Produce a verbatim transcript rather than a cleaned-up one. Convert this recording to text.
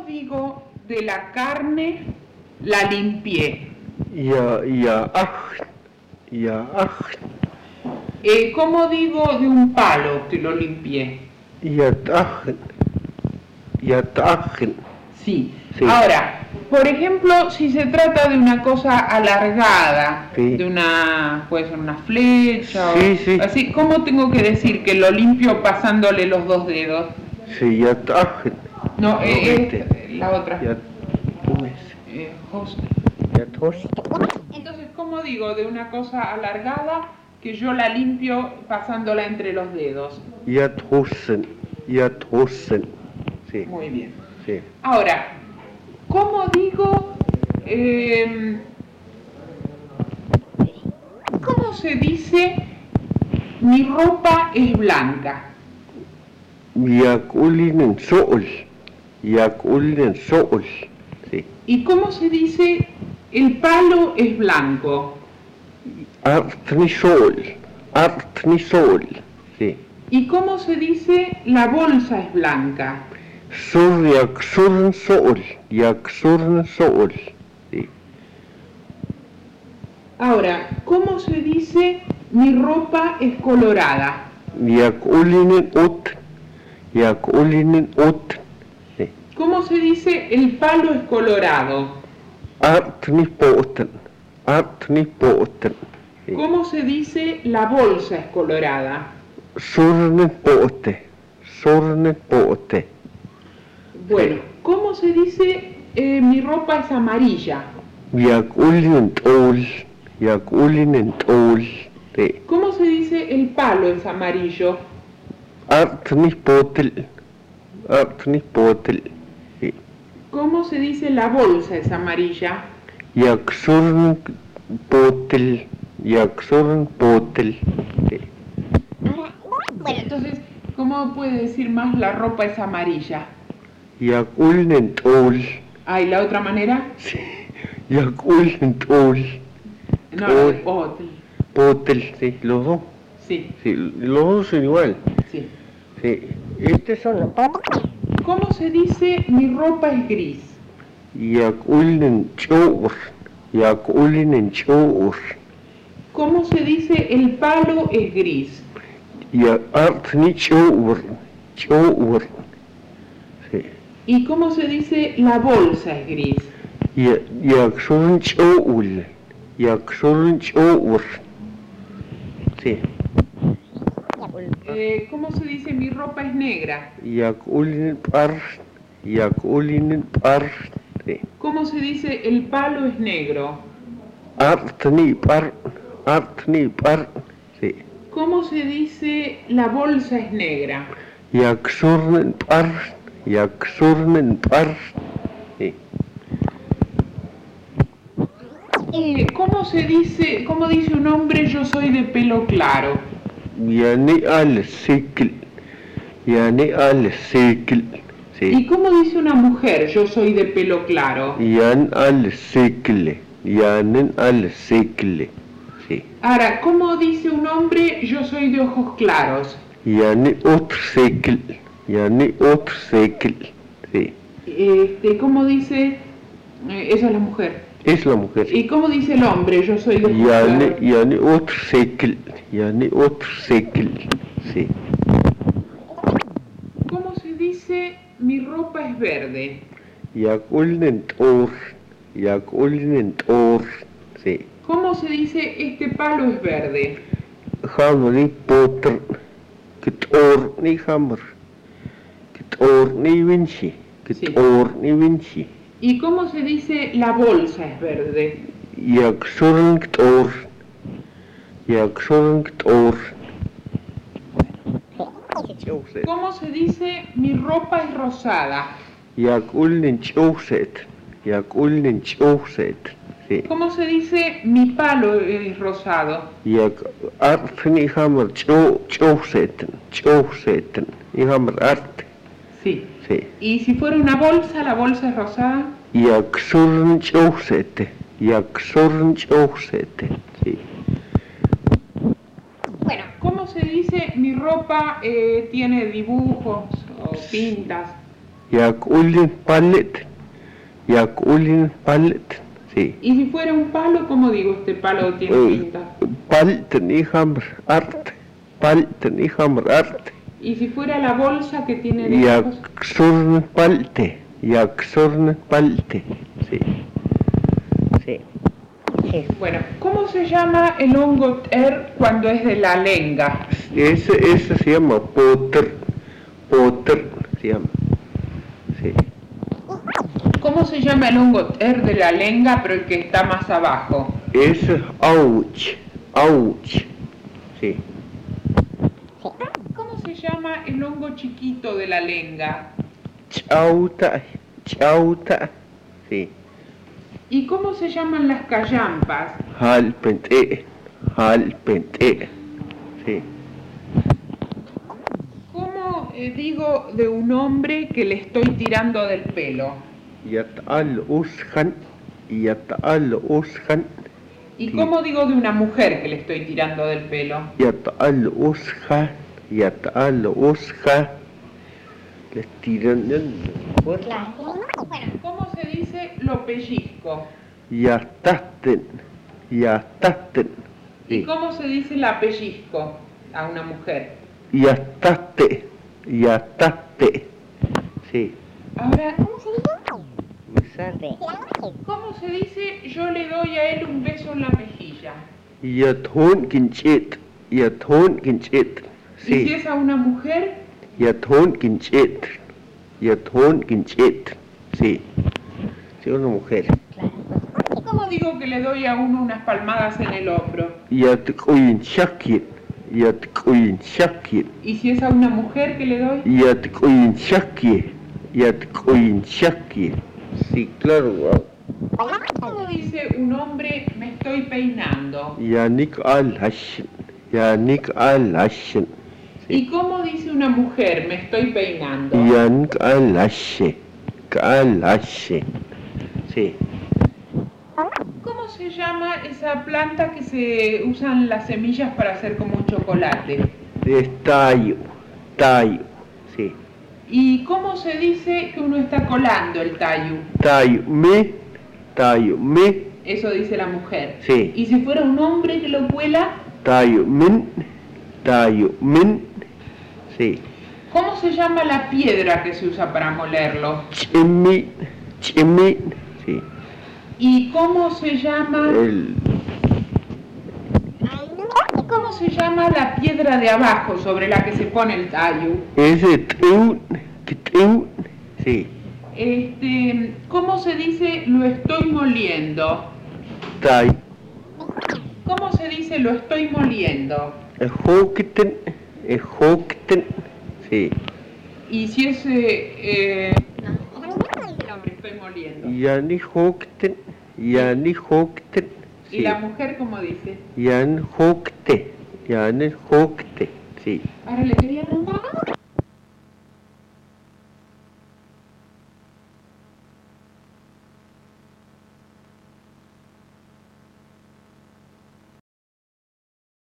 digo de la carne la limpié? Ya, ya, aj, ya, aj, Eh, ¿Cómo digo de un palo que lo limpié? ya, taj, ya, taj. Sí. Sí. Ahora, por ejemplo, si se trata de una cosa alargada, Sí. de una, puede ser una flecha, Sí, o sí. así, ¿cómo tengo que decir que lo limpio pasándole los dos dedos? Sí, ya, taj. No, eh, este. eh, la otra. Ya, ¿cómo es? Eh, host. Ya, tos. Entonces, ¿cómo digo de una cosa alargada que yo la limpio pasándola entre los dedos? Ya, tosen, ya, tosen. Sí, Muy bien. sí. Ahora, ¿cómo digo, eh, cómo se dice mi ropa es blanca? Ya, ulinen sol. Ya, ulinen sol. Sí. ¿Y cómo se dice el palo es blanco? Artni sol. Artni sol. Sí. ¿Y cómo se dice la bolsa es blanca? Sur, jak surn sol. Jak surn sol. Sí. Ahora, ¿cómo se dice mi ropa es colorada? Jak ulinen ut. Jak ulinen ut. Sí. ¿Cómo se dice el palo es colorado? Artni poten. Artni poten. Sí. ¿Cómo se dice la bolsa es colorada? Surne pote. Surne pote. Bueno, ¿cómo se dice eh, mi ropa es amarilla? Jak ulinen tol. Jak ulinen tol. Sí. ¿Cómo se dice el palo es amarillo? Artni potel. Artni potel. Sí. ¿Cómo se dice la bolsa es amarilla? Jak surn potel. Jak surn potel. Sí. Bueno, entonces, ¿cómo puede decir más la ropa es amarilla? Jak ulinen tol. Ah, ¿y la otra manera? Sí. Jak ulinen tol. No, la de potel. Potel, sí, los dos. Sí, Sí, los dos son igual. sí. Sí. Estos son los. ¿Cómo se dice mi ropa es gris? Jak ulinen tjor. Jak ulinen tjor. ¿Cómo se dice el palo es gris? Jak artni tjor. Tjor. Sí. ¿Y cómo se dice la bolsa es gris? Jak, jak surn tjor. Jak surn tjor. Sí. Eh, ¿Cómo se dice mi ropa es negra? Jak ulinen par. Jak ulinen par. Sí. ¿Cómo se dice el palo es negro? Artni par. Artni par. Sí. ¿Cómo se dice la bolsa es negra? Jak surnen par. Jak surnen par. Sí. Eh, ¿Cómo se dice, cómo dice un hombre yo soy de pelo claro? Yani al sikl. Yani al sikl. ¿Y Sí. cómo dice una mujer yo soy de pelo claro? Yan al sikle. Yanen al sikle. Sí. Ahora, ¿cómo dice un hombre yo soy de ojos claros? Yani otr sikl. Yani otr sikl. Sí. Este, ¿cómo dice? Eh, esa es la mujer. Es la mujer. ¿Y cómo dice el hombre yo soy de ojos Yani, claros? yani otr sikl. Yani otr sikl. Sí. ¿Cómo se dice mi ropa es verde? Jak ulinen tor. Jak ulinen tor. Sí. ¿Cómo se dice este palo es verde? Hamri potter. Ketor ni hammer. Ketor ni vinci. Ketor ni vinci. ¿Y cómo se dice la bolsa es verde? Jak surn ketor. Jak surn ketor. ¿Cómo se dice mi ropa es rosada? Jak ulinen tjoset. Jak ulinen tjoset. Sí. ¿Cómo se dice mi palo es rosado? Jak art ni hammer tjoseten. Tjoseten. Ni hammer art. Sí. Sí. ¿Y si fuera una bolsa, la bolsa es rosada? Jak surn tjosete. Jak surn tjosete. Sí. Bueno, ¿cómo se dice mi ropa eh, tiene dibujos o pintas? Yakulin palet. Yakulin palet. Sí. Y si fuera un palo, ¿cómo digo este palo tiene Eh, pinta? Palten i hamr art. Palten i hamr art. Y si fuera la bolsa que tiene de ojos, Yaksurn palte. Yaksurn palte. Sí. Sí. Sí. bueno, ¿cómo se llama el hongo ter cuando es de la lenga? Ese, ese se llama potter. Potter se llama. Sí. ¿Cómo se llama el hongo ter de la lenga, pero el que está más abajo? Ese es ouch. Ouch. Sí. ¿Cómo se llama el hongo chiquito de la lenga? Chauta. Chauta. Sí. ¿Y cómo se llaman las callampas? Halpente. Halpente. Sí. ¿Cómo eh, digo de un hombre que le estoy tirando del pelo? Yatal ushan. Yatal ushan. ¿Y Sí. cómo digo de una mujer que le estoy tirando del pelo? Yatal usha. Yatal usha. Les tiran el cuerpo. ¿Cómo se dice lo pellizco? Yatasten. Yatasten. ¿Y Sí. cómo se dice la pellizco a una mujer? Yataste. Yataste. Sí. Ahora, Besar. ¿cómo se dice yo le doy a él un beso en la mejilla? Yathon kinchet. Yathon kinchet. ¿Y si Sí. es a una mujer? Yathon kinchet. Yathon kinchet. Sí. Sí, una mujer. ¿Cómo digo que le doy a uno unas palmadas en el hombro? Yatkoyin shakit. Yatkoyin shakit. ¿Y si es a una mujer que le doy? Yatkoyin shakit. Yatkoyin shakit. Sí, claro. Wow. ¿Cómo dice un hombre me estoy peinando? Yanik al hashin. Yanik al hashin. ¿Y cómo dice una mujer me estoy peinando? Yanik al hashe. Al hashe. Sí. ¿Cómo se llama esa planta que se usan las semillas para hacer como un chocolate? Es tallo. Tallo. Sí. ¿Y cómo se dice que uno está colando el tallo? Tallo. Me. Tallo. Me. Eso dice la mujer. Sí. ¿Y si fuera un hombre que lo cuela? Tallo. Min. Tallo. Min. Sí. ¿Cómo se llama la piedra que se usa para molerlo? Chimi. Chimi. Sí. ¿Y cómo se llama? El. ¿Cómo se llama la piedra de abajo sobre la que se pone el tallo? Ese triun. Triun. Sí. Este, ¿cómo se dice lo estoy moliendo? Tallo. ¿Cómo se dice lo estoy moliendo? Hokten. Hokten. Sí. Y si es eh, eh, lo que estoy moliendo. Yani hokten. Yani hokten. ¿Y Sí. la mujer cómo dice? Yan hokte. Yan hokte. Sí. Ahora le quería preguntar.